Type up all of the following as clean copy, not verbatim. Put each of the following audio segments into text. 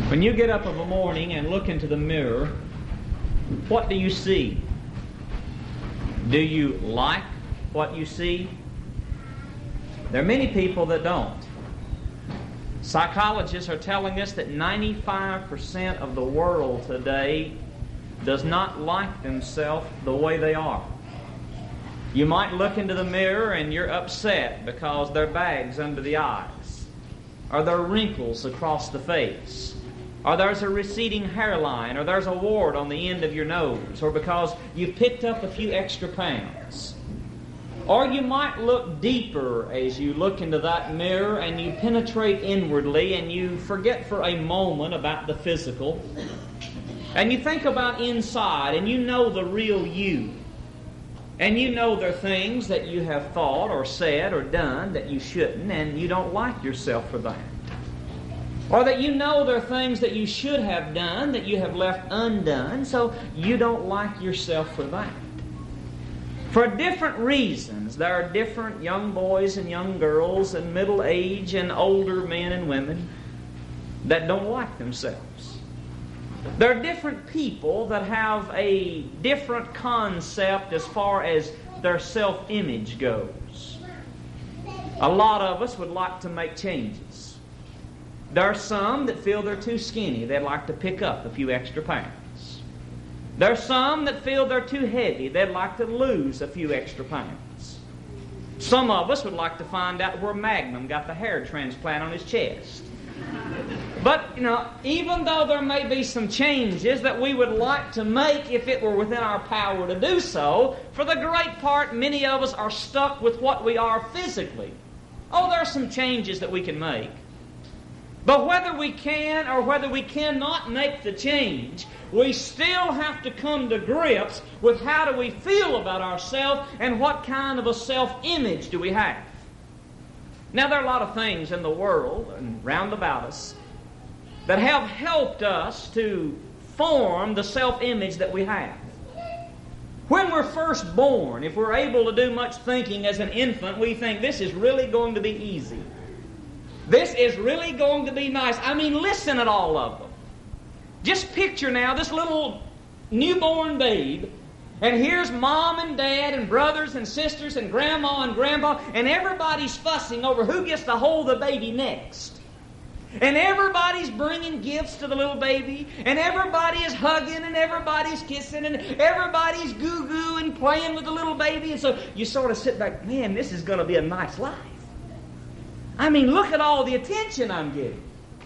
When you get up of a morning and look into the mirror, what do you see? Do you like what you see? There are many people that don't. Psychologists are telling us that 95% of the world today does not like themselves the way they are. You might look into the mirror and you're upset because there are bags under the eyes, or there are wrinkles across the face, or there's a receding hairline, or there's a wart on the end of your nose, or because you've picked up a few extra pounds. Or you might look deeper as you look into that mirror and you penetrate inwardly and you forget for a moment about the physical. And you think about inside and you know the real you. And you know there are things that you have thought or said or done that you shouldn't, and you don't like yourself for that. Or that you know there are things that you should have done that you have left undone, so you don't like yourself for that. For different reasons, there are different young boys and young girls and middle age and older men and women that don't like themselves. There are different people that have a different concept as far as their self-image goes. A lot of us would like to make changes. There are some that feel they're too skinny. They'd like to pick up a few extra pounds. There are some that feel they're too heavy. They'd like to lose a few extra pounds. Some of us would like to find out where Magnum got the hair transplant on his chest. But, even though there may be some changes that we would like to make if it were within our power to do so, for the great part, many of us are stuck with what we are physically. Oh, there are some changes that we can make. But whether we can or whether we cannot make the change, we still have to come to grips with how do we feel about ourselves and what kind of a self-image do we have. Now, there are a lot of things in the world and round about us that have helped us to form the self-image that we have. When we're first born, if we're able to do much thinking as an infant, we think this is really going to be easy. This is really going to be nice. Listen at all of them. Just picture now this little newborn babe, and here's mom and dad and brothers and sisters and grandma and grandpa, and everybody's fussing over who gets to hold the baby next. And everybody's bringing gifts to the little baby, and everybody is hugging, and everybody's kissing, and everybody's goo-goo and playing with the little baby. And so you sort of sit back, man, this is going to be a nice life. Look at all the attention I'm getting.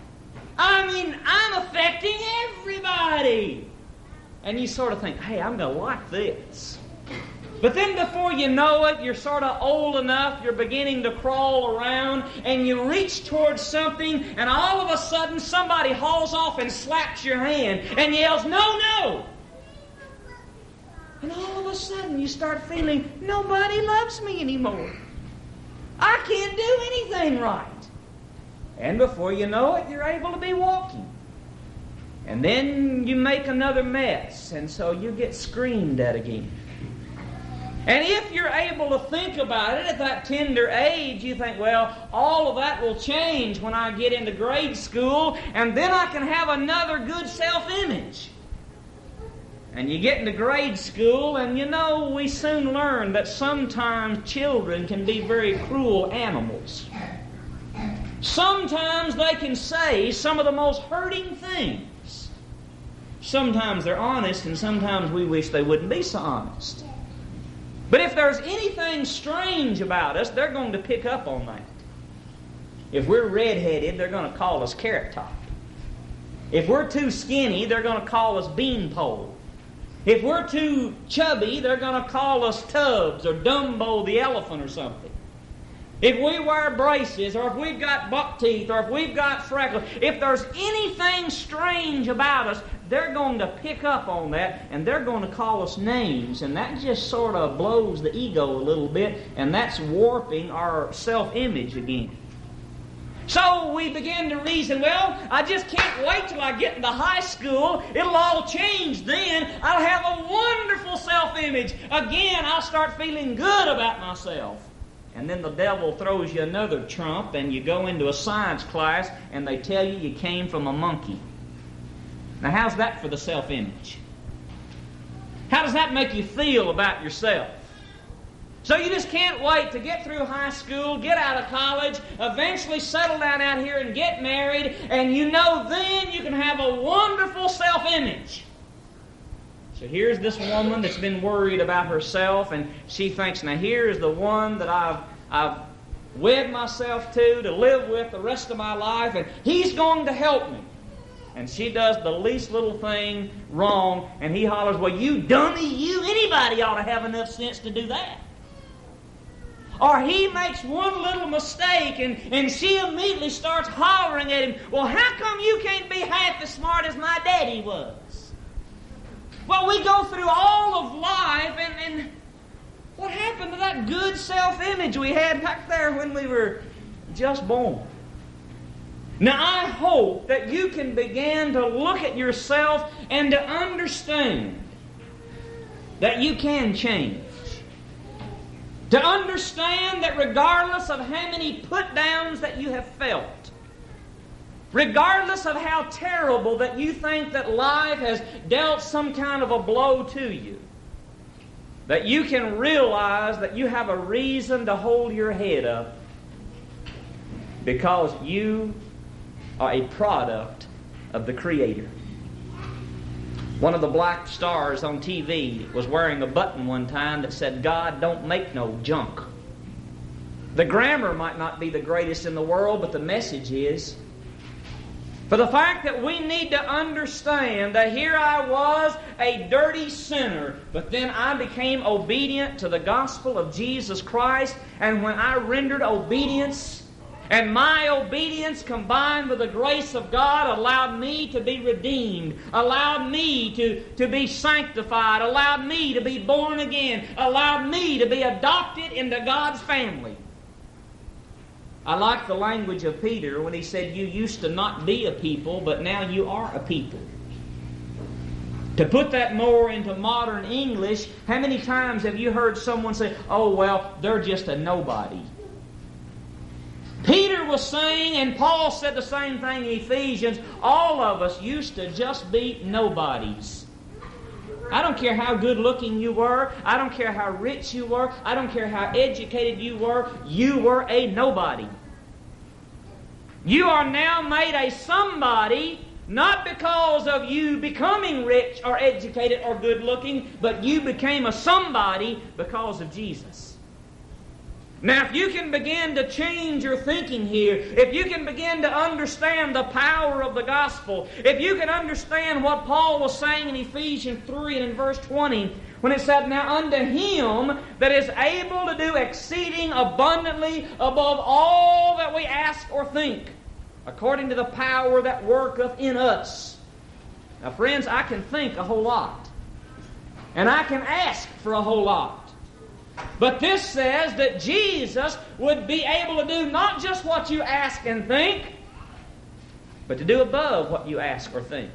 I'm affecting everybody. And you sort of think, hey, I'm going to like this. But then before you know it, you're sort of old enough, you're beginning to crawl around, and you reach towards something, and all of a sudden somebody hauls off and slaps your hand and yells, no, no. And all of a sudden you start feeling, nobody loves me anymore. I can't do anything right. And before you know it, you're able to be walking. And then you make another mess, and so you get screamed at again. And if you're able to think about it at that tender age, you think, well, all of that will change when I get into grade school, and then I can have another good self-image. And you get into grade school, and we soon learn that sometimes children can be very cruel animals. Sometimes they can say some of the most hurting things. Sometimes they're honest, and sometimes we wish they wouldn't be so honest. But if there's anything strange about us, they're going to pick up on that. If we're red-headed, they're going to call us Carrot Top. If we're too skinny, they're going to call us Beanpole. If we're too chubby, they're going to call us Tubbs or Dumbo the elephant or something. If we wear braces, or if we've got buck teeth, or if we've got freckles, if there's anything strange about us, they're going to pick up on that, and they're going to call us names, and that just sort of blows the ego a little bit, and that's warping our self-image again. So we begin to reason, well, I just can't wait till I get into high school. It'll all change then. I'll have a wonderful self-image. Again, I'll start feeling good about myself. And then the devil throws you another trump, and you go into a science class, and they tell you came from a monkey. Now, how's that for the self-image? How does that make you feel about yourself? So you just can't wait to get through high school, get out of college, eventually settle down out here and get married, and you know then you can have a wonderful self-image. So here's this woman that's been worried about herself, and she thinks, now here's the one that I've wed myself to live with the rest of my life, and he's going to help me. And she does the least little thing wrong, and he hollers, well, you dummy, anybody ought to have enough sense to do that. Or he makes one little mistake, and she immediately starts hollering at him, well, how come you can't be half as smart as my daddy was? Well, we go through all of life, and what happened to that good self-image we had back there when we were just born? Now, I hope that you can begin to look at yourself and to understand that you can change. To understand that regardless of how many put-downs that you have felt, regardless of how terrible that you think that life has dealt some kind of a blow to you, that you can realize that you have a reason to hold your head up because you are a product of the Creator. One of the black stars on TV was wearing a button one time that said, God don't make no junk. The grammar might not be the greatest in the world, but the message is. For the fact that we need to understand that here I was a dirty sinner, but then I became obedient to the gospel of Jesus Christ, and when I rendered obedience, and my obedience combined with the grace of God allowed me to be redeemed, allowed me to be sanctified, allowed me to be born again, allowed me to be adopted into God's family. I like the language of Peter when he said, you used to not be a people, but now you are a people. To put that more into modern English, how many times have you heard someone say, oh, well, they're just a nobody? Peter was saying, and Paul said the same thing in Ephesians, all of us used to just be nobodies. I don't care how good looking you were. I don't care how rich you were. I don't care how educated you were a nobody. You are now made a somebody, not because of you becoming rich or educated or good looking, but you became a somebody because of Jesus. Now, if you can begin to change your thinking here, if you can begin to understand the power of the gospel, if you can understand what Paul was saying in Ephesians 3 and in verse 20, when it said, now unto Him that is able to do exceeding abundantly above all that we ask or think, according to the power that worketh in us. Now, friends, I can think a whole lot, and I can ask for a whole lot. But this says that Jesus would be able to do not just what you ask and think, but to do above what you ask or think.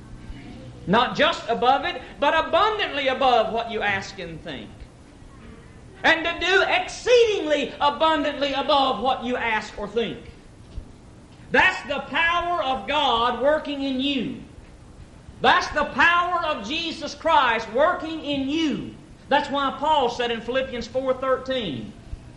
Not just above it, but abundantly above what you ask and think. And to do exceedingly abundantly above what you ask or think. That's the power of God working in you. That's the power of Jesus Christ working in you. That's why Paul said in Philippians 4:13,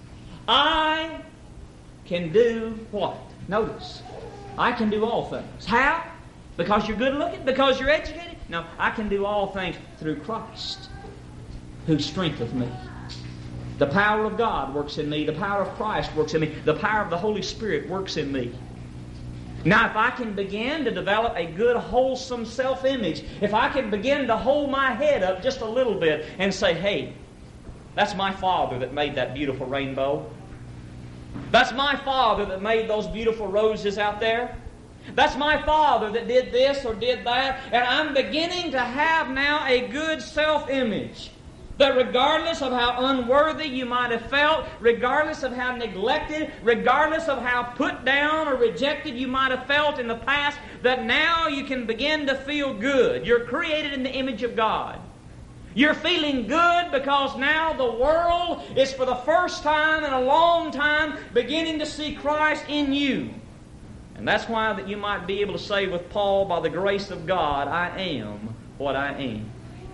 I can do what? Notice, I can do all things. How? Because you're good looking? Because you're educated? No, I can do all things through Christ, who strengtheneth me. The power of God works in me. The power of Christ works in me. The power of the Holy Spirit works in me. Now, if I can begin to develop a good, wholesome self-image, if I can begin to hold my head up just a little bit and say, hey, that's my Father that made that beautiful rainbow. That's my Father that made those beautiful roses out there. That's my Father that did this or did that. And I'm beginning to have now a good self-image. That regardless of how unworthy you might have felt, regardless of how neglected, regardless of how put down or rejected you might have felt in the past, that now you can begin to feel good. You're created in the image of God. You're feeling good because now the world is for the first time in a long time beginning to see Christ in you. And that's why that you might be able to say with Paul, by the grace of God, I am what I am.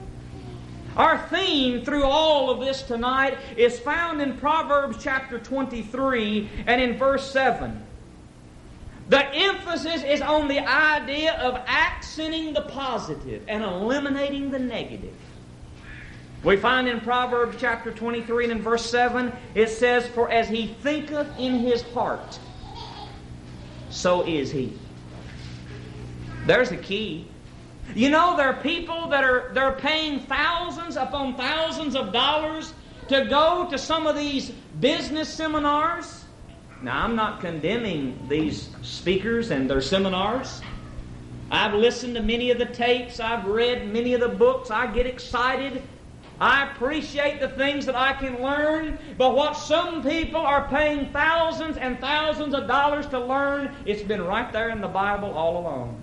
Our theme through all of this tonight is found in Proverbs chapter 23 and in verse 7. The emphasis is on the idea of accenting the positive and eliminating the negative. We find in Proverbs chapter 23 and in verse 7, it says, For as he thinketh in his heart, so is he. There's the key. You know, there are people that they're paying thousands upon thousands of dollars to go to some of these business seminars. Now, I'm not condemning these speakers and their seminars. I've listened to many of the tapes. I've read many of the books. I get excited. I appreciate the things that I can learn. But what some people are paying thousands and thousands of dollars to learn, it's been right there in the Bible all along.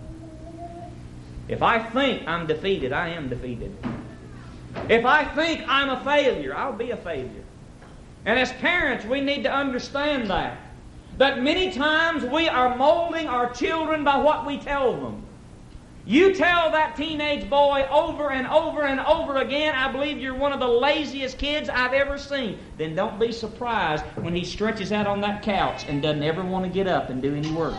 If I think I'm defeated, I am defeated. If I think I'm a failure, I'll be a failure. And as parents, we need to understand that. That many times we are molding our children by what we tell them. You tell that teenage boy over and over and over again, I believe you're one of the laziest kids I've ever seen. Then don't be surprised when he stretches out on that couch and doesn't ever want to get up and do any work.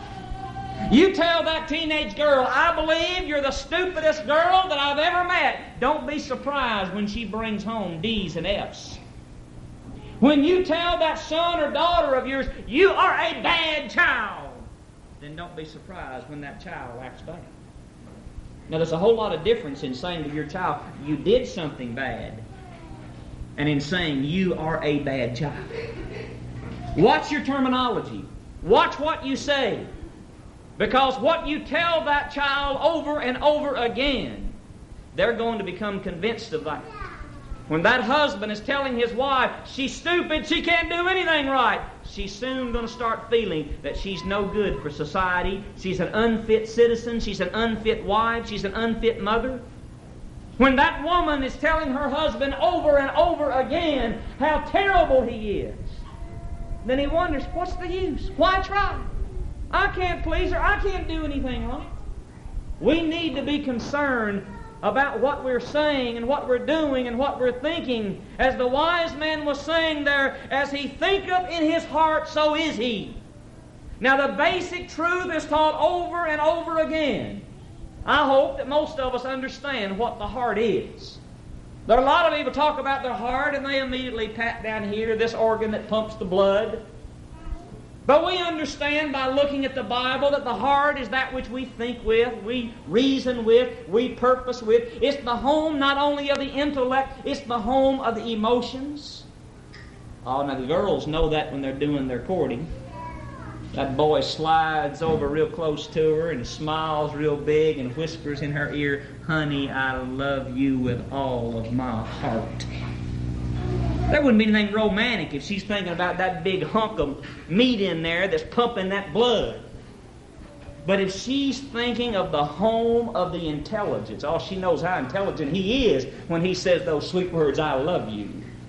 You tell that teenage girl, I believe you're the stupidest girl that I've ever met. Don't be surprised when she brings home D's and F's. When you tell that son or daughter of yours, you are a bad child, then don't be surprised when that child acts bad. Now, there's a whole lot of difference in saying to your child, you did something bad, and in saying you are a bad child. Watch your terminology. Watch what you say. Because what you tell that child over and over again, they're going to become convinced of that. When that husband is telling his wife, she's stupid, she can't do anything right, she's soon going to start feeling that she's no good for society. She's an unfit citizen, she's an unfit wife, she's an unfit mother. When that woman is telling her husband over and over again how terrible he is, then he wonders, what's the use? Why try? I can't please her. I can't do anything right. We need to be concerned about what we're saying and what we're doing and what we're thinking. As the wise man was saying there, as he thinketh in his heart, so is he. Now the basic truth is taught over and over again. I hope that most of us understand what the heart is. There are a lot of people talk about their heart and they immediately pat down here, this organ that pumps the blood. But we understand by looking at the Bible that the heart is that which we think with, we reason with, we purpose with. It's the home not only of the intellect, it's the home of the emotions. Oh, now the girls know that when they're doing their courting. That boy slides over real close to her and smiles real big and whispers in her ear, honey, I love you with all of my heart. There wouldn't be anything romantic if she's thinking about that big hunk of meat in there that's pumping that blood. But if she's thinking of the home of the intelligence, oh, she knows how intelligent he is when he says those sweet words, I love you.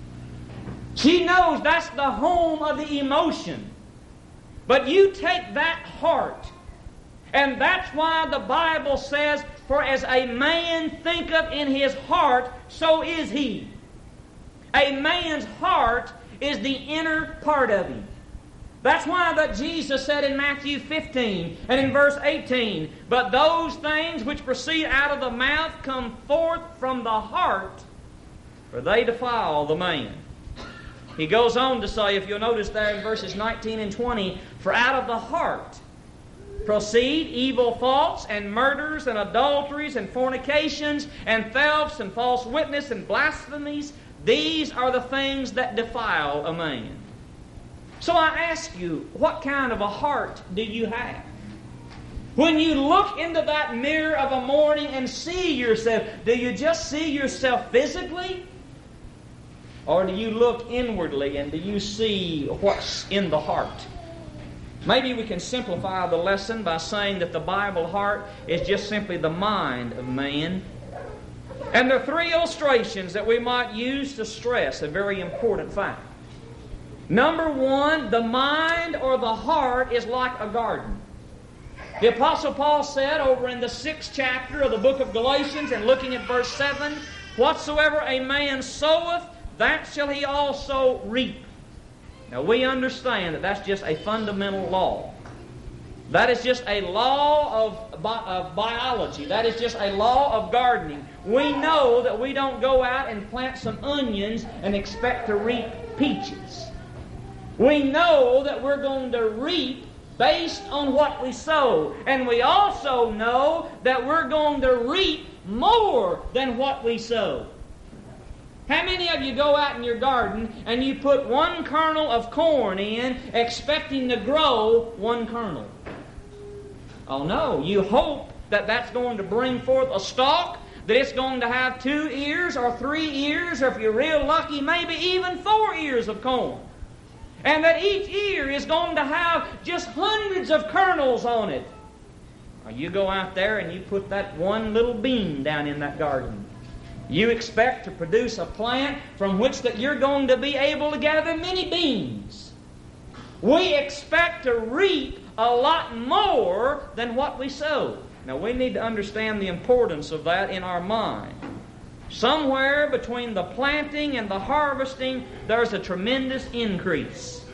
She knows that's the home of the emotion. But you take that heart, and that's why the Bible says, for as a man thinketh in his heart, so is he. A man's heart is the inner part of him. That's why that Jesus said in Matthew 15 and in verse 18, but those things which proceed out of the mouth come forth from the heart, for they defile the man. He goes on to say, if you'll notice there in verses 19 and 20, for out of the heart proceed evil thoughts and murders and adulteries and fornications and thefts and false witness and blasphemies. These are the things that defile a man. So I ask you, what kind of a heart do you have? When you look into that mirror of a morning and see yourself, do you just see yourself physically? Or do you look inwardly and do you see what's in the heart? Maybe we can simplify the lesson by saying that the Bible heart is just simply the mind of man. And there are three illustrations that we might use to stress a very important fact. Number one, the mind or the heart is like a garden. The Apostle Paul said over in the 6th chapter of the book of Galatians and looking at verse 7, "Whatsoever a man soweth, that shall he also reap." Now we understand that that's just a fundamental law. That is just a law of biology. That is just a law of gardening. We know that we don't go out and plant some onions and expect to reap peaches. We know that we're going to reap based on what we sow. And we also know that we're going to reap more than what we sow. How many of you go out in your garden and you put one kernel of corn in expecting to grow one kernel? Oh no, you hope that that's going to bring forth a stalk, that it's going to have 2 ears or 3 ears, or if you're real lucky, maybe even 4 ears of corn. And that each ear is going to have just hundreds of kernels on it. Now you go out there and you put that one little bean down in that garden. You expect to produce a plant from which that you're going to be able to gather many beans. We expect to reap a lot more than what we sow. Now we need to understand the importance of that in our mind. Somewhere between the planting and the harvesting, there's a tremendous increase.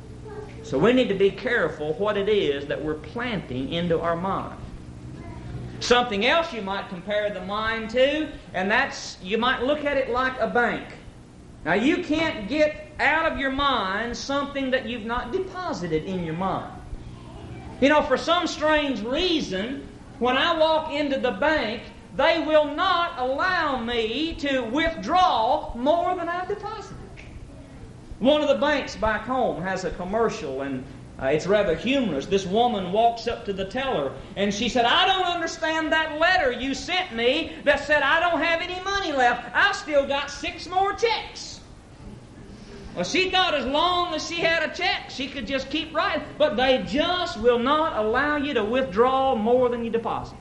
So we need to be careful what it is that we're planting into our mind. Something else you might compare the mind to, and that's, you might look at it like a bank. Now you can't get out of your mind something that you've not deposited in your mind. You know, for some strange reason, when I walk into the bank, they will not allow me to withdraw more than I've deposited. One of the banks back home has a commercial, and it's rather humorous. This woman walks up to the teller, and she said, "I don't understand that letter you sent me that said I don't have any money left. I've still got 6 more checks." Well, she thought as long as she had a check, she could just keep writing. But they just will not allow you to withdraw more than you deposit.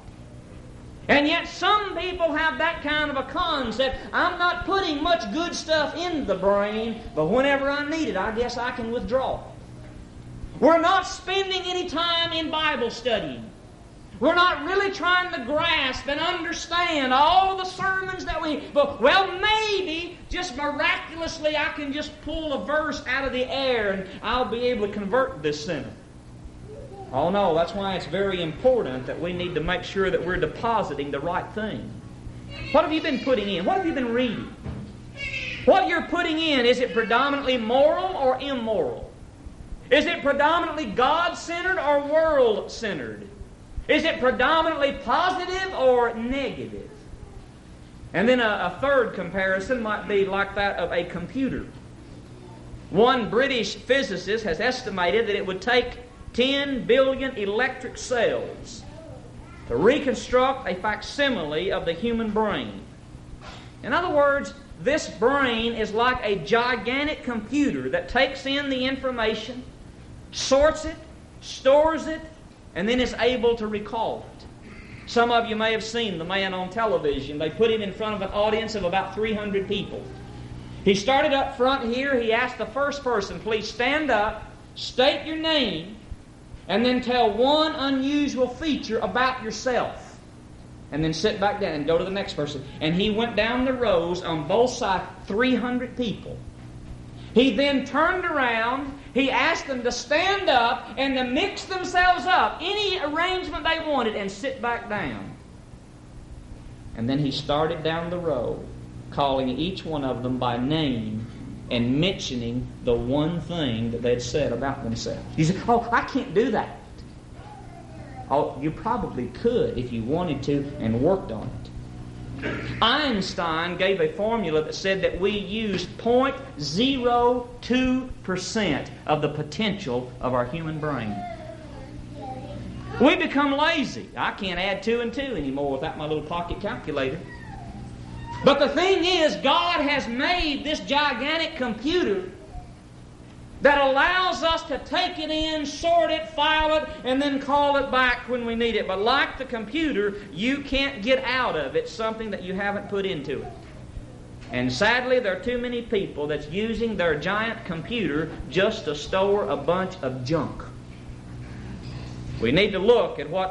And yet some people have that kind of a concept. I'm not putting much good stuff into the brain, but whenever I need it, I guess I can withdraw. We're not spending any time in Bible studying. We're not really trying to grasp and understand all the sermons that well, maybe just miraculously I can just pull a verse out of the air and I'll be able to convert this sinner. Oh no, that's why it's very important that we need to make sure that we're depositing the right thing. What have you been putting in? What have you been reading? What you're putting in, is it predominantly moral or immoral? Is it predominantly God-centered or world-centered? Is it predominantly positive or negative? And then a third comparison might be like that of a computer. One British physicist has estimated that it would take 10 billion electric cells to reconstruct a facsimile of the human brain. In other words, this brain is like a gigantic computer that takes in the information, sorts it, stores it, and then is able to recall it. Some of you may have seen the man on television. They put him in front of an audience of about 300 people. He started up front here. He asked the first person, "Please stand up, state your name, and then tell one unusual feature about yourself." And then sit back down and go to the next person. And he went down the rows on both sides, 300 people. He then turned around, he asked them to stand up and to mix themselves up, any arrangement they wanted, and sit back down. And then he started down the row, calling each one of them by name and mentioning the one thing that they'd said about themselves. You say, "Oh, I can't do that." Oh, you probably could if you wanted to and worked on it. Einstein gave a formula that said that we use 0.02% of the potential of our human brain. We become lazy. I can't add 2 and 2 anymore without my little pocket calculator. But the thing is, God has made this gigantic computer that allows us to take it in, sort it, file it, and then call it back when we need it. But like the computer, you can't get out of it something that you haven't put into it. And sadly, there are too many people that's using their giant computer just to store a bunch of junk. We need to look at what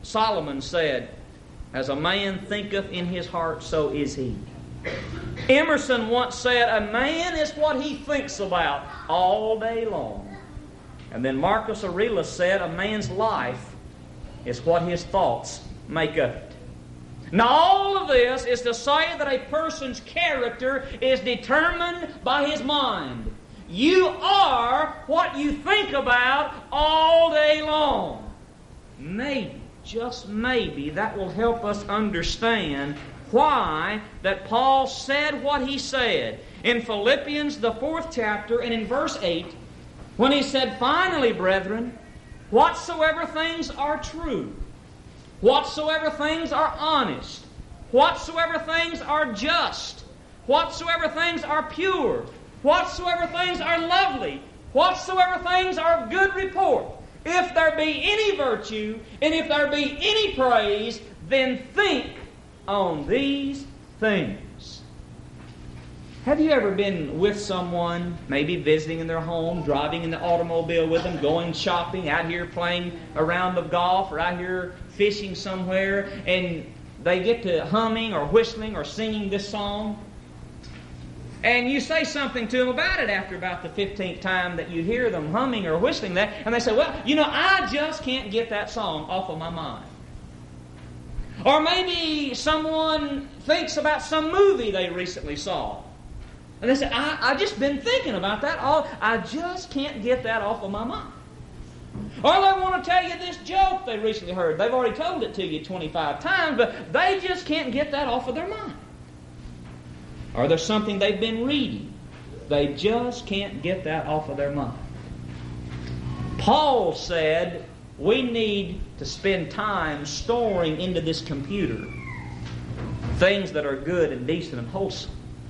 Solomon said, "As a man thinketh in his heart, so is he." Emerson once said, "A man is what he thinks about all day long." And then Marcus Aurelius said, "A man's life is what his thoughts make of it." Now all of this is to say that a person's character is determined by his mind. You are what you think about all day long. Maybe, just maybe, that will help us understand why that Paul said what he said in Philippians, the 4th chapter, and in verse 8, when he said, "Finally, brethren, whatsoever things are true, whatsoever things are honest, whatsoever things are just, whatsoever things are pure, whatsoever things are lovely, whatsoever things are of good report, if there be any virtue, and if there be any praise, then think on these things." Have you ever been with someone, maybe visiting in their home, driving in the automobile with them, going shopping, out here playing a round of golf, or out here fishing somewhere, and they get to humming or whistling or singing this song? And you say something to them about it after about the 15th time that you hear them humming or whistling that, and they say, "Well, I just can't get that song off of my mind." Or maybe someone thinks about some movie they recently saw. And they say, I just been thinking about that. I just can't get that off of my mind. Or they want to tell you this joke they recently heard. They've already told it to you 25 times, but they just can't get that off of their mind. Or there's something they've been reading. They just can't get that off of their mind. Paul said we need to spend time storing into this computer things that are good and decent and wholesome.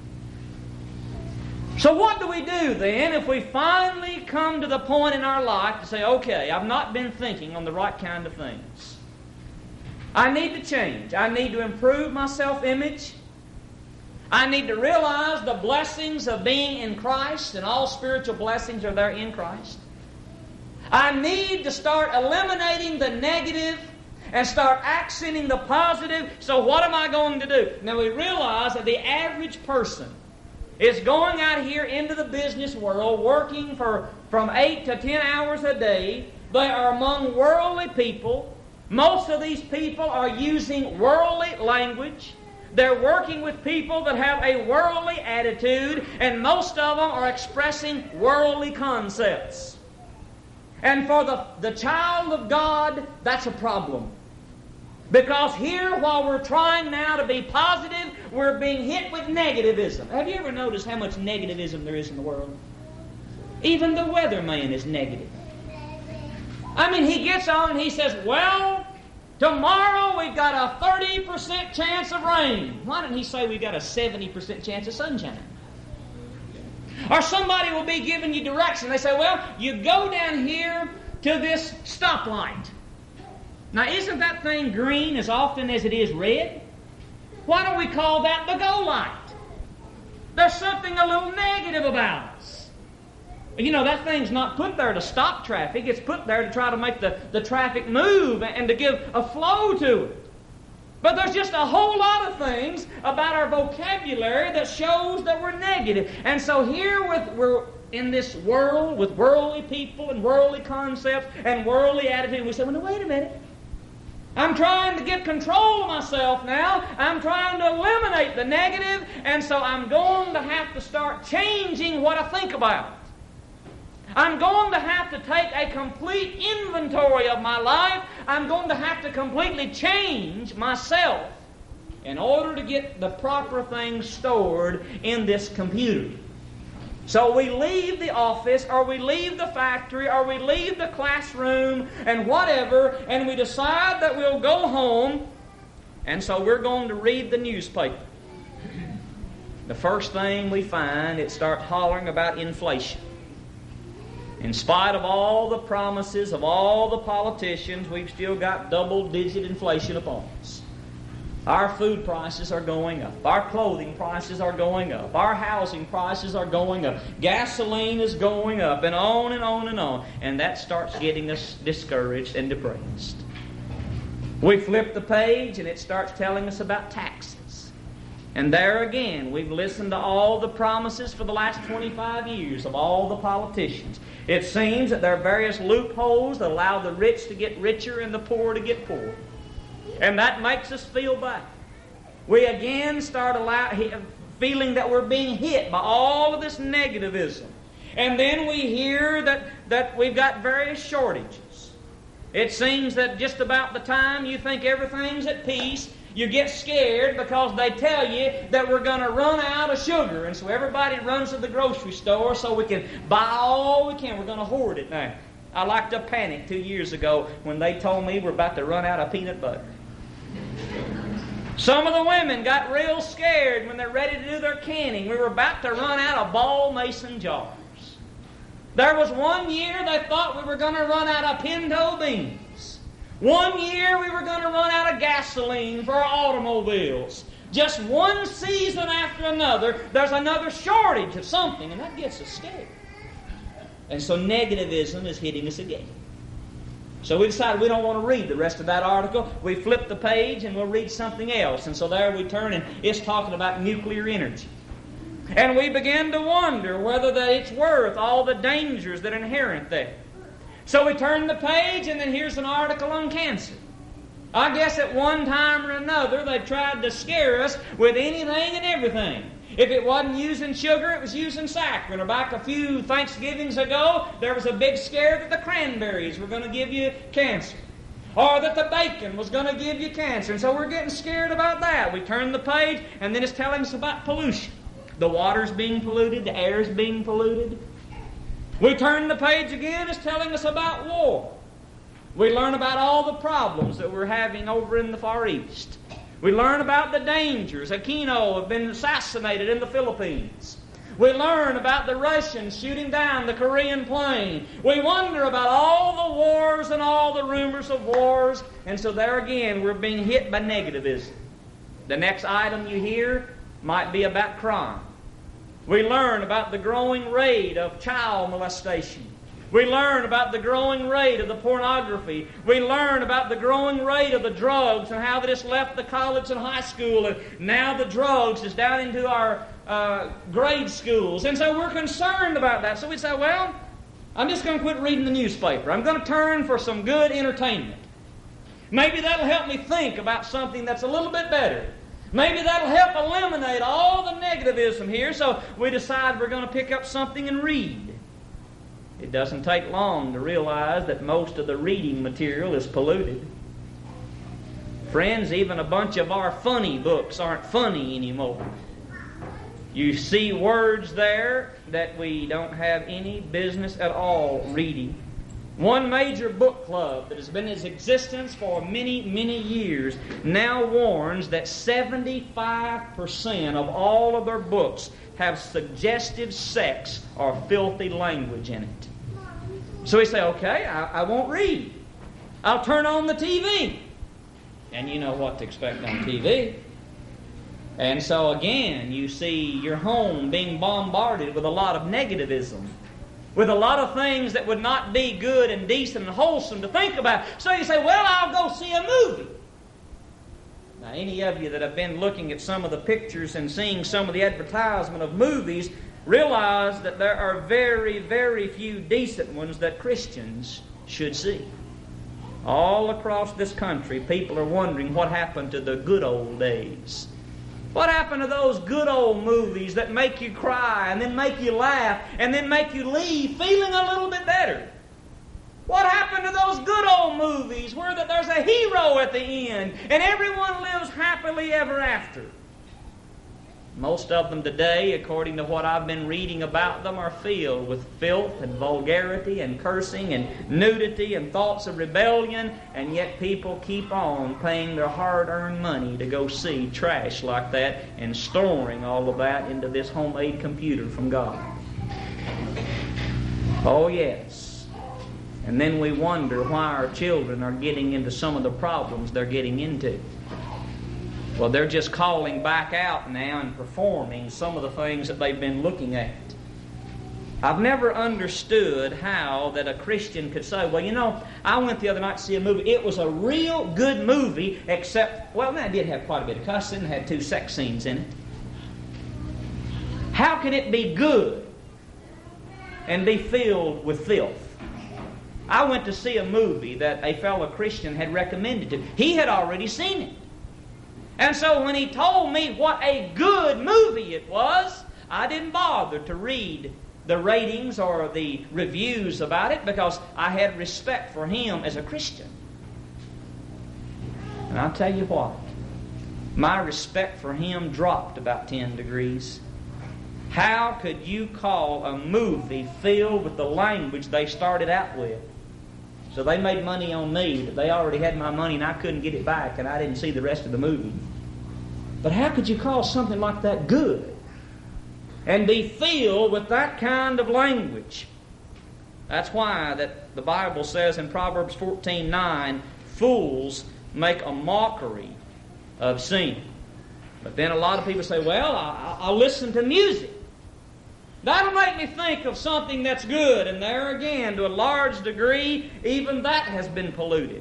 So what do we do then if we finally come to the point in our life to say, "Okay, I've not been thinking on the right kind of things. I need to change. I need to improve my self-image. I need to realize the blessings of being in Christ, and all spiritual blessings are there in Christ. I need to start eliminating the negative and start accenting the positive. So what am I going to do?" Now we realize that the average person is going out here into the business world, working from 8 to 10 hours a day. They are among worldly people. Most of these people are using worldly language. They're working with people that have a worldly attitude, and most of them are expressing worldly concepts. And for the child of God, that's a problem. Because here, while we're trying now to be positive, we're being hit with negativism. Have you ever noticed how much negativism there is in the world? Even the weatherman is negative. I mean, he gets on and he says, "Well, tomorrow we've got a 30% chance of rain." Why didn't he say we've got a 70% chance of sunshine? Or somebody will be giving you direction. They say, "Well, you go down here to this stoplight. Now, isn't that thing green as often as it is red? Why don't we call that the go light?" There's something a little negative about us. That thing's not put there to stop traffic. It's put there to try to make the traffic move and to give a flow to it. But there's just a whole lot of things about our vocabulary that shows that we're negative. And so here we're in this world with worldly people and worldly concepts and worldly attitude. We say, "Well, wait a minute. I'm trying to get control of myself now. I'm trying to eliminate the negative, and so I'm going to have to start changing what I think about. I'm going to have to take a complete inventory of my life. I'm going to have to completely change myself in order to get the proper things stored in this computer." So we leave the office, or we leave the factory, or we leave the classroom, and whatever, and we decide that we'll go home, and so we're going to read the newspaper. The first thing we find, it starts hollering about inflation. In spite of all the promises of all the politicians, we've still got double-digit inflation upon us. Our food prices are going up. Our clothing prices are going up. Our housing prices are going up. Gasoline is going up, and on and on and on. And that starts getting us discouraged and depressed. We flip the page and it starts telling us about taxes. And there again, we've listened to all the promises for the last 25 years of all the politicians. It seems that there are various loopholes that allow the rich to get richer and the poor to get poorer. And that makes us feel bad. We again start feeling that we're being hit by all of this negativism. And then we hear that we've got various shortages. It seems that just about the time you think everything's at peace, you get scared because they tell you that we're going to run out of sugar. And so everybody runs to the grocery store so we can buy all we can. We're going to hoard it now. I like to panic 2 years ago when they told me we're about to run out of peanut butter. Some of the women got real scared when they're ready to do their canning. We were about to run out of Ball Mason jars. There was 1 year they thought we were going to run out of pinto beans. 1 year we were going to run out of gasoline for our automobiles. Just one season after another, there's another shortage of something, and that gets us scared. And so negativism is hitting us again. So we decided we don't want to read the rest of that article. We flip the page and we'll read something else. And so there we turn, and it's talking about nuclear energy. And we begin to wonder whether that it's worth all the dangers that are inherent there. So we turn the page, and then here's an article on cancer. I guess at one time or another they tried to scare us with anything and everything. If it wasn't using sugar, it was using saccharin. Or back a few Thanksgivings ago, there was a big scare that the cranberries were going to give you cancer. Or that the bacon was going to give you cancer. And so we're getting scared about that. We turn the page, and then it's telling us about pollution. The water's being polluted, the air's being polluted. We turn the page again, it's telling us about war. We learn about all the problems that we're having over in the Far East. We learn about the dangers. Aquino have been assassinated in the Philippines. We learn about the Russians shooting down the Korean plane. We wonder about all the wars and all the rumors of wars. And so there again, we're being hit by negativism. The next item you hear might be about crime. We learn about the growing rate of child molestation. We learn about the growing rate of the pornography. We learn about the growing rate of the drugs and how that it's left the college and high school, and now the drugs is down into our grade schools. And so we're concerned about that. So we say, well, I'm just going to quit reading the newspaper. I'm going to turn for some good entertainment. Maybe that'll help me think about something that's a little bit better. Maybe that'll help eliminate all the negativism here. So we decide we're going to pick up something and read. It doesn't take long to realize that most of the reading material is polluted. Friends, even a bunch of our funny books aren't funny anymore. You see words there that we don't have any business at all reading. One major book club that has been in existence for many, many years now warns that 75% of all of their books have suggestive sex or filthy language in it. So we say, okay, I won't read. I'll turn on the TV. And you know what to expect on TV. And so again, you see your home being bombarded with a lot of negativism, with a lot of things that would not be good and decent and wholesome to think about. So you say, well, I'll go see a movie. Now, any of you that have been looking at some of the pictures and seeing some of the advertisement of movies realize that there are very, very few decent ones that Christians should see. All across this country, people are wondering what happened to the good old days. What happened to those good old movies that make you cry and then make you laugh and then make you leave feeling a little bit better? What happened to those good old movies where there's a hero at the end and everyone lives happily ever after? Most of them today, according to what I've been reading about them, are filled with filth and vulgarity and cursing and nudity and thoughts of rebellion, and yet people keep on paying their hard-earned money to go see trash like that and storing all of that into this homemade computer from God. Oh, yes. And then we wonder why our children are getting into some of the problems they're getting into. Well, they're just calling back out now and performing some of the things that they've been looking at. I've never understood how that a Christian could say, well, you know, I went the other night to see a movie. It was a real good movie, except, well, it did have quite a bit of cussing and had 2 sex scenes in it. How can it be good and be filled with filth? I went to see a movie that a fellow Christian had recommended to me. He had already seen it. And so when he told me what a good movie it was, I didn't bother to read the ratings or the reviews about it because I had respect for him as a Christian. And I'll tell you what, my respect for him dropped about 10 degrees. How could you call a movie filled with the language they started out with? So they made money on me, but they already had my money and I couldn't get it back and I didn't see the rest of the movie. But how could you call something like that good and be filled with that kind of language? That's why that the Bible says in Proverbs 14:9, fools make a mockery of sin. But then a lot of people say, well, I'll listen to music. That'll make me think of something that's good. And there again, to a large degree, even that has been polluted.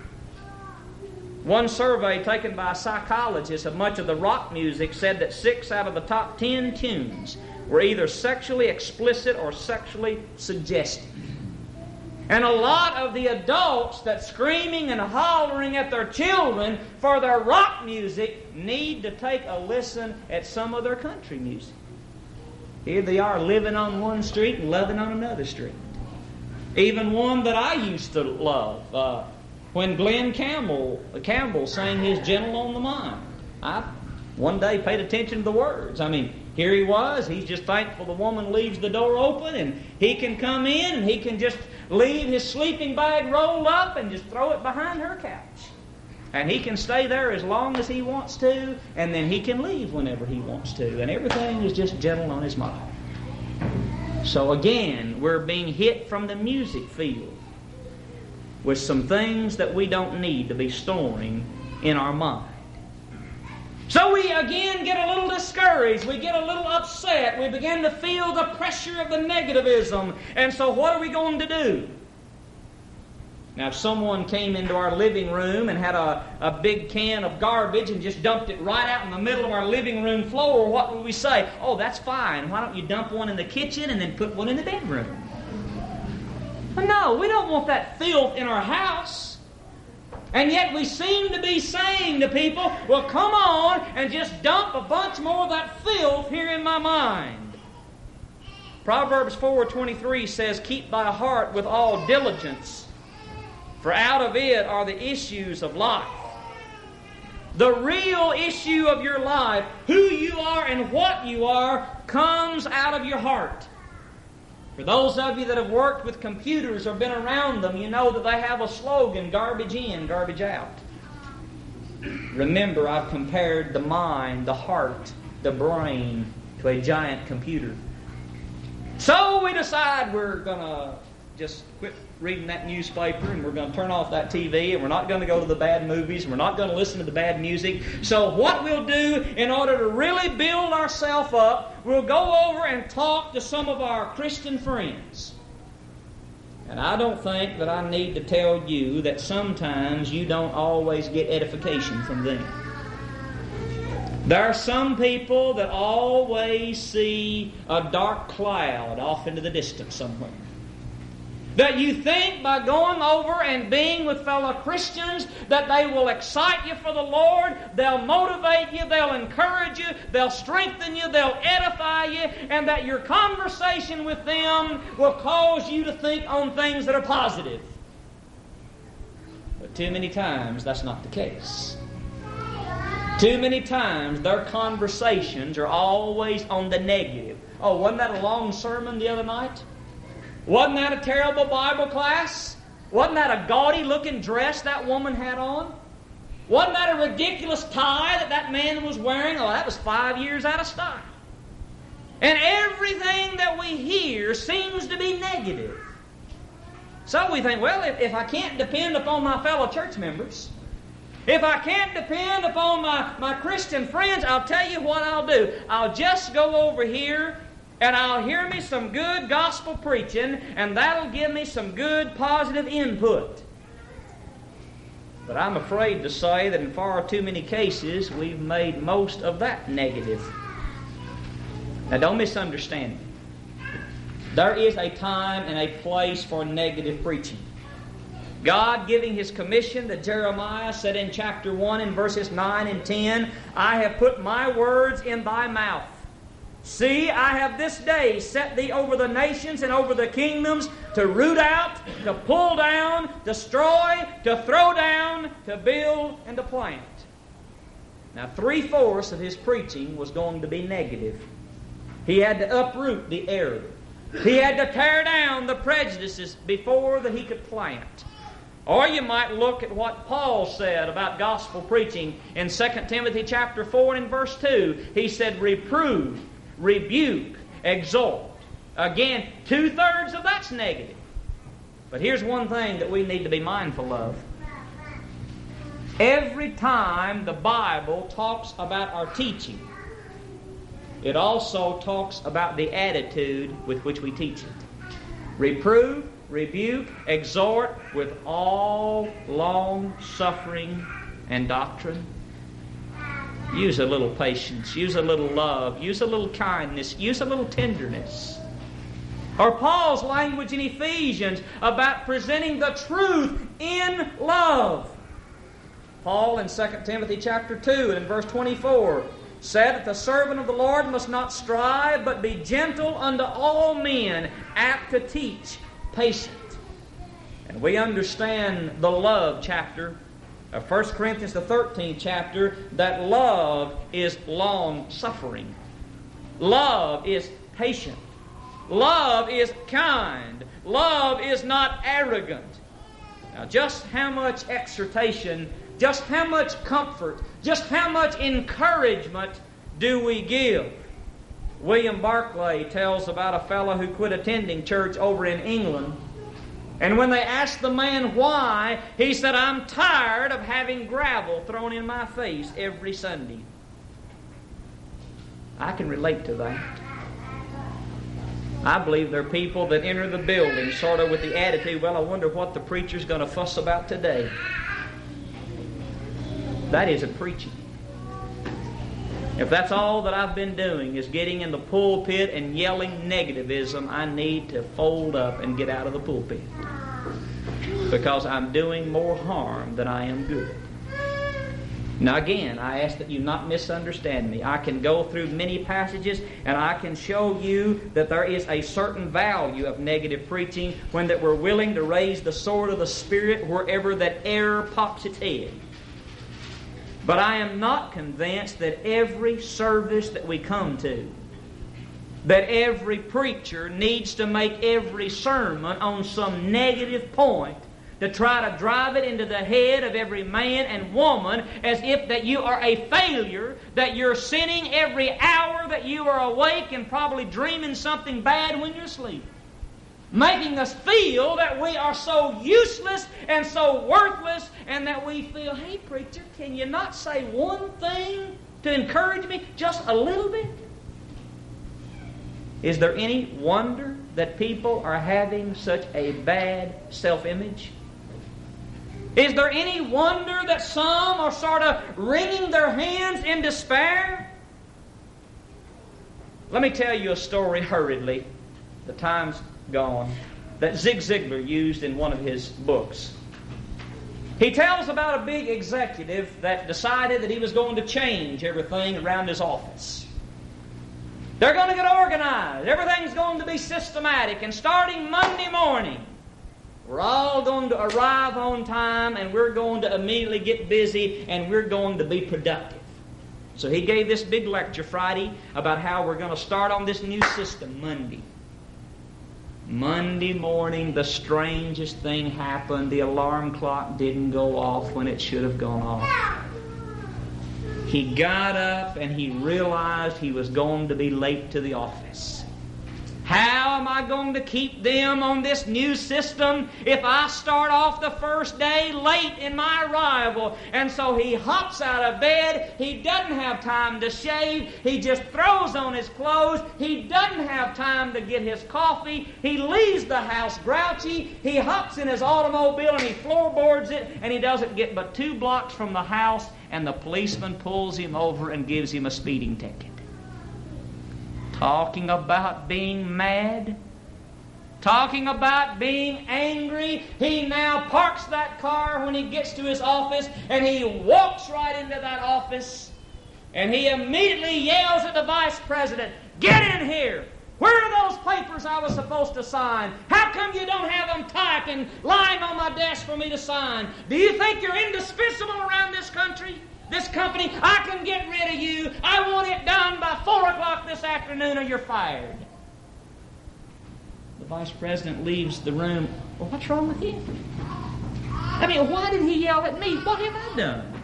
One survey taken by a psychologist of much of the rock music said that 6 out of the top 10 tunes were either sexually explicit or sexually suggestive. And a lot of the adults that screaming and hollering at their children for their rock music need to take a listen at some of their country music. Here they are living on one street and loving on another street. Even one that I used to love, when Glenn Campbell sang his Gentle on the Mind. I one day paid attention to the words. I mean, here he was, he's just thankful the woman leaves the door open and he can come in and he can just leave his sleeping bag rolled up and just throw it behind her couch. And he can stay there as long as he wants to, and then he can leave whenever he wants to. And everything is just gentle on his mind. So again, we're being hit from the music field with some things that we don't need to be storing in our mind. So we again get a little discouraged. We get a little upset. We begin to feel the pressure of the negativism. And so what are we going to do? Now, if someone came into our living room and had a big can of garbage and just dumped it right out in the middle of our living room floor, what would we say? Oh, that's fine. Why don't you dump one in the kitchen and then put one in the bedroom? But no, we don't want that filth in our house. And yet we seem to be saying to people, well, come on and just dump a bunch more of that filth here in my mind. Proverbs 4:23 says, keep thy heart with all diligence, for out of it are the issues of life. The real issue of your life, who you are and what you are, comes out of your heart. For those of you that have worked with computers or been around them, you know that they have a slogan, garbage in, garbage out. Remember, I've compared the mind, the heart, the brain to a giant computer. So we decide we're going to just quit reading that newspaper and we're going to turn off that TV and we're not going to go to the bad movies and we're not going to listen to the bad music. So what we'll do in order to really build ourselves up, we'll go over and talk to some of our Christian friends. And I don't think that I need to tell you that sometimes you don't always get edification from them. There are some people that always see a dark cloud off into the distance somewhere. That you think by going over and being with fellow Christians that they will excite you for the Lord, they'll motivate you, they'll encourage you, they'll strengthen you, they'll edify you, and that your conversation with them will cause you to think on things that are positive. But too many times that's not the case. Too many times their conversations are always on the negative. Oh, wasn't that a long sermon the other night? Wasn't that a terrible Bible class? Wasn't that a gaudy-looking dress that woman had on? Wasn't that a ridiculous tie that that man was wearing? Oh, that was 5 years out of style. And everything that we hear seems to be negative. So we think, well, if I can't depend upon my fellow church members, if I can't depend upon my Christian friends, I'll tell you what I'll do. I'll just go over here and I'll hear me some good gospel preaching, and that'll give me some good positive input. But I'm afraid to say that in far too many cases, we've made most of that negative. Now, don't misunderstand me. There is a time and a place for negative preaching. God, giving His commission to Jeremiah, said in chapter 1 in verses 9 and 10, I have put my words in thy mouth. See, I have this day set thee over the nations and over the kingdoms to root out, to pull down, destroy, to throw down, to build, and to plant. Now, 3/4 of His preaching was going to be negative. He had to uproot the error. He had to tear down the prejudices before that He could plant. Or you might look at what Paul said about gospel preaching in 2 Timothy chapter 4 and verse 2. He said, reprove, rebuke, exhort. Again, 2/3 of that's negative. But here's one thing that we need to be mindful of. Every time the Bible talks about our teaching, it also talks about the attitude with which we teach it. Reprove, rebuke, exhort with all long-suffering and doctrine. Use a little patience, use a little love, use a little kindness, use a little tenderness. Or Paul's language in Ephesians about presenting the truth in love. Paul in 2 Timothy chapter 2 and in verse 24 said that the servant of the Lord must not strive, but be gentle unto all men, apt to teach, patient. And we understand the love chapter of 1 Corinthians, the 13th chapter, that love is long-suffering. Love is patient. Love is kind. Love is not arrogant. Now, just how much exhortation, just how much comfort, just how much encouragement do we give? William Barclay tells about a fellow who quit attending church over in England. And when they asked the man why, he said, I'm tired of having gravel thrown in my face every Sunday. I can relate to that. I believe there are people that enter the building sort of with the attitude, well, I wonder what the preacher's going to fuss about today. That isn't preaching. If that's all that I've been doing is getting in the pulpit and yelling negativism, I need to fold up and get out of the pulpit. Because I'm doing more harm than I am good. Now again, I ask that you not misunderstand me. I can go through many passages and I can show you that there is a certain value of negative preaching when that we're willing to raise the sword of the Spirit wherever that error pops its head. But I am not convinced that every service that we come to, that every preacher needs to make every sermon on some negative point to try to drive it into the head of every man and woman as if that you are a failure, that you're sinning every hour that you are awake and probably dreaming something bad when you're asleep. Making us feel that we are so useless and so worthless and that we feel, hey preacher, can you not say one thing to encourage me just a little bit? Is there any wonder that people are having such a bad self-image? Is there any wonder that some are sort of wringing their hands in despair? Let me tell you a story hurriedly. The time's gone. That Zig Ziglar used in one of his books. He tells about a big executive that decided that he was going to change everything around his office. They're going to get organized. Everything's going to be systematic. And starting Monday morning, we're all going to arrive on time and we're going to immediately get busy and we're going to be productive. So he gave this big lecture Friday about how we're going to start on this new system Monday. Monday morning, the strangest thing happened. The alarm clock didn't go off when it should have gone off. He got up and he realized he was going to be late to the office. How am I going to keep them on this new system if I start off the first day late in my arrival? And so he hops out of bed. He doesn't have time to shave. He just throws on his clothes. He doesn't have time to get his coffee. He leaves the house grouchy. He hops in his automobile and he floorboards it, and he doesn't get but 2 blocks from the house, and the policeman pulls him over and gives him a speeding ticket. Talking about being mad, talking about being angry, he now parks that car when he gets to his office, and he walks right into that office, and he immediately yells at the vice president, "Get in here! Where are those papers I was supposed to sign? How come you don't have them typed and lying on my desk for me to sign? Do you think you're indispensable around this country? This company, I can get rid of you. I want it done by 4 o'clock this afternoon or you're fired." The vice president leaves the room. Well, what's wrong with him? I mean, why did he yell at me? What have I done?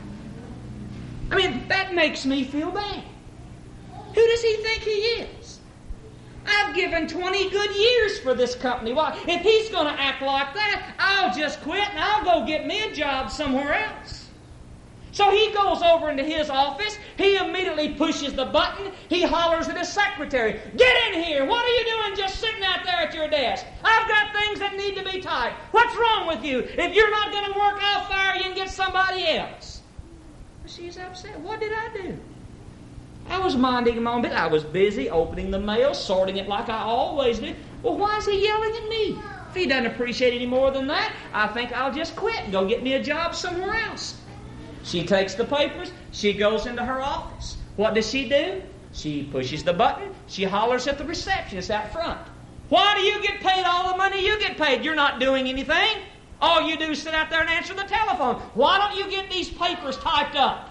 I mean, that makes me feel bad. Who does he think he is? I've given 20 good years for this company. Why, if he's going to act like that, I'll just quit and I'll go get me a job somewhere else. So he goes over into his office. He immediately pushes the button. He hollers at his secretary, "Get in here! What are you doing just sitting out there at your desk? I've got things that need to be typed. What's wrong with you? If you're not going to work, I'll fire you and get somebody else." She's upset. What did I do? I was minding my own business. I was busy opening the mail, sorting it like I always do. Well, why is he yelling at me? If he doesn't appreciate it any more than that, I think I'll just quit and go get me a job somewhere else. She takes the papers. She goes into her office. What does she do? She pushes the button. She hollers at the receptionist out front. "Why do you get paid all the money you get paid? You're not doing anything. All you do is sit out there and answer the telephone. Why don't you get these papers typed up?"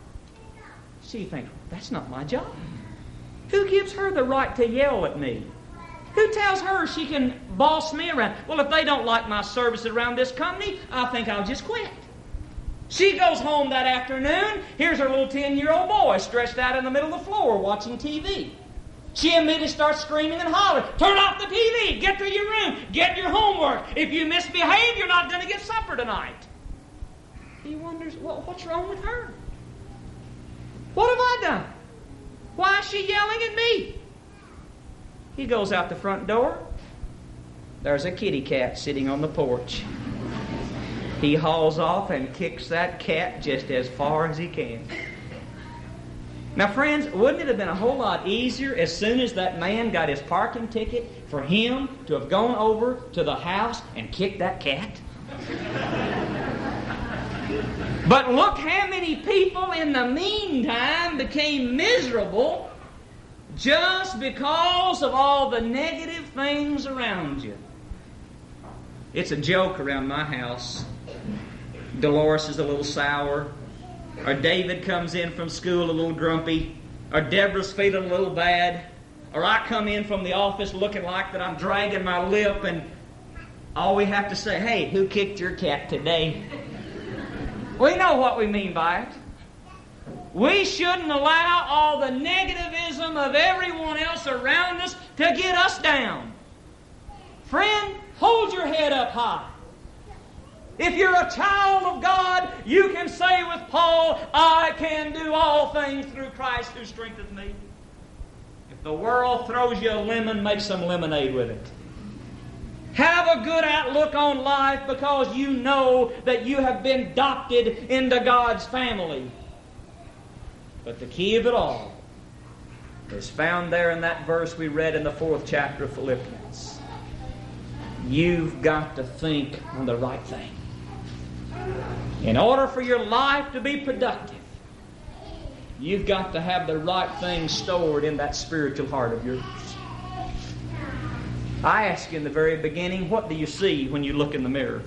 She thinks, that's not my job. Who gives her the right to yell at me? Who tells her she can boss me around? Well, if they don't like my services around this company, I think I'll just quit. She goes home that afternoon. Here's her little 10-year-old boy stretched out in the middle of the floor watching TV. She immediately starts screaming and hollering, "Turn off the TV! Get to your room! Get your homework! If you misbehave, you're not going to get supper tonight." He wonders, well, what's wrong with her? What have I done? Why is she yelling at me? He goes out the front door. There's a kitty cat sitting on the porch. He hauls off and kicks that cat just as far as he can. Now, friends, wouldn't it have been a whole lot easier as soon as that man got his parking ticket for him to have gone over to the house and kicked that cat? But look how many people in the meantime became miserable just because of all the negative things around you. It's a joke around my house. Dolores is a little sour, or David comes in from school a little grumpy, or Deborah's feeling a little bad, or I come in from the office looking like that I'm dragging my lip, and all we have to say, "Hey, who kicked your cat today?" We know what we mean by it. We shouldn't allow all the negativism of everyone else around us to get us down. Friend, hold your head up high. If you're a child of God, you can say with Paul, "I can do all things through Christ who strengthens me." If the world throws you a lemon, make some lemonade with it. Have a good outlook on life because you know that you have been adopted into God's family. But the key of it all is found there in that verse we read in the 4th chapter of Philippians. You've got to think on the right thing. In order for your life to be productive, you've got to have the right thing stored in that spiritual heart of yours. I asked you in the very beginning, what do you see when you look in the mirror?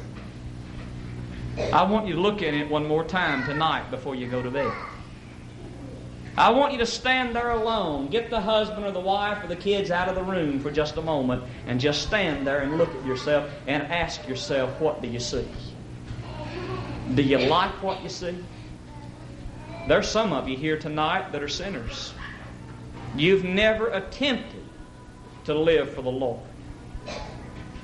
I want you to look at it one more time tonight before you go to bed. I want you to stand there alone. Get the husband or the wife or the kids out of the room for just a moment and just stand there and look at yourself and ask yourself, what do you see? Do you like what you see? There's some of you here tonight that are sinners. You've never attempted to live for the Lord.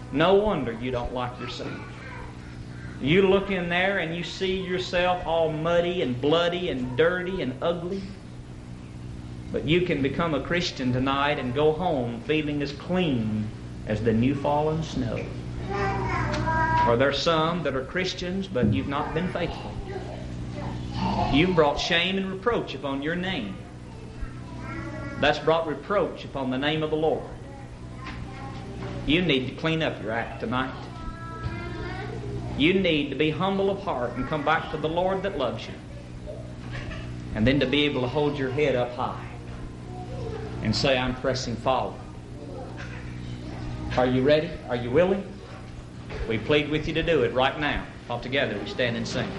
No wonder you don't like yourself. You look in there and you see yourself all muddy and bloody and dirty and ugly. But you can become a Christian tonight and go home feeling as clean as the new fallen snow. Or there's some that are Christians, but you've not been faithful. You've brought shame and reproach upon your name. That's brought reproach upon the name of the Lord. You need to clean up your act tonight. You need to be humble of heart and come back to the Lord that loves you. And then to be able to hold your head up high and say, I'm pressing forward. Are you ready? Are you willing? We plead with you to do it right now. All together we stand and sing.